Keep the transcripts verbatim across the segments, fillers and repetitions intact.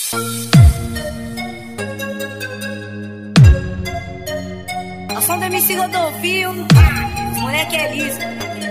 A som do M C Rodolfinho, os moleque é liso.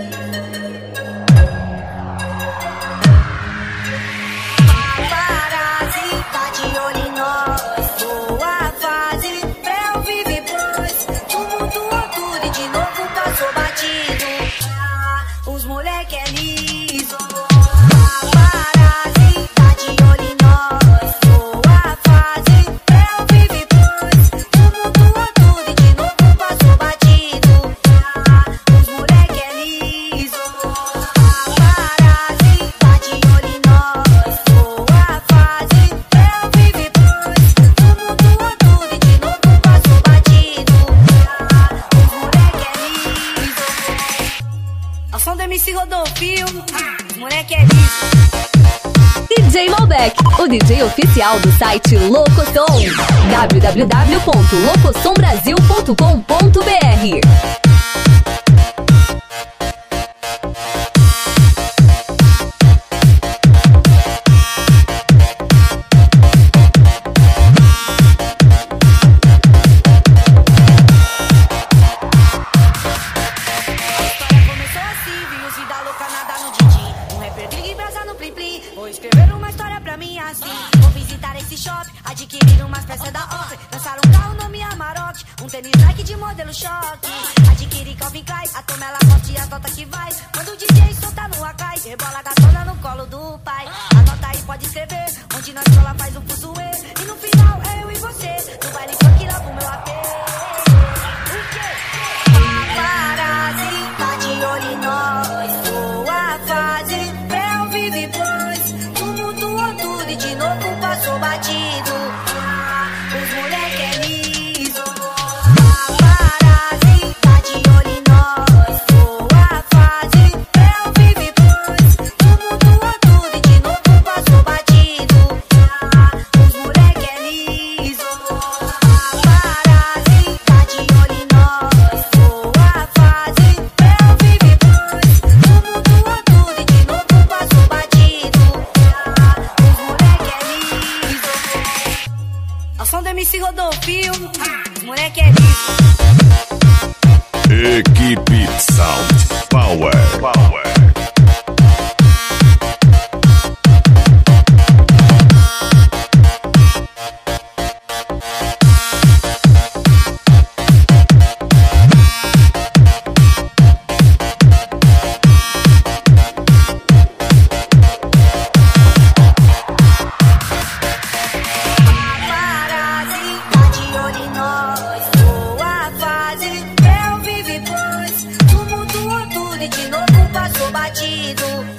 Paparazzi tá de olho em nós. Boa fase, pré vive pós. Tumultuou tudo e de novo passou batido. Ah, os moleque é liso. Paparazzi tá de olho em nós. Boa fase, pré vive pós. Tumultuou tudo e de novo passou batido. Ah, os moleque é liso. Paparazzi tá de olho em nós. Boa fase, pré vive pós. Tumultuou tudo e de novo passou batido. Ah, os moleque é liso. A som do M C Rodolfinho, os moleque é liso. D J Malbec, o D J oficial do site Locosom, w w w ponto locosom brasil ponto com ponto b r. Começou assim, vi os vida louca nada no din-din. Um rapper gringo e brasa no plim-plim. Vou escrever uma história pra mim assim. Vou visitar esse shopping, adquirir umas peças da Oakley. Lançar um carro nome Amarok, um tênis Nike de modelo choque. Adquirir Calvin Klein, a Tomela Forte e a nota que vai. Quando o D J solta no Akai, rebola a gatona no colo do pai. Anota aí, pode escrever, onde nós cola faz um fuzuê. E no final é eu e você, no baile funk lá pro meu A P. O quê? Paparazzi tá de olho em nós. Boa fase, pré vive pós. Tumultuou tudo e de novo passou batido. Ah, os moleque é liso. Paparazzi tá de olho em nós. Boa fase, pré vive pós. Tumultuou tudo e de novo passou batido. Ah, os moleque é liso. Paparazzi tá de olho em nós. Boa fase, pré vive pós. Tumultuou tudo e de novo passou batido. Ah, os moleque é liso. A som do M C Rodolfinho, os moleque é liso. Equipe Sound Power. Power. Paparazzi tá de olho em nós. Boa fase, pré vive pós. Tumultuou tudo e de novo passou batido.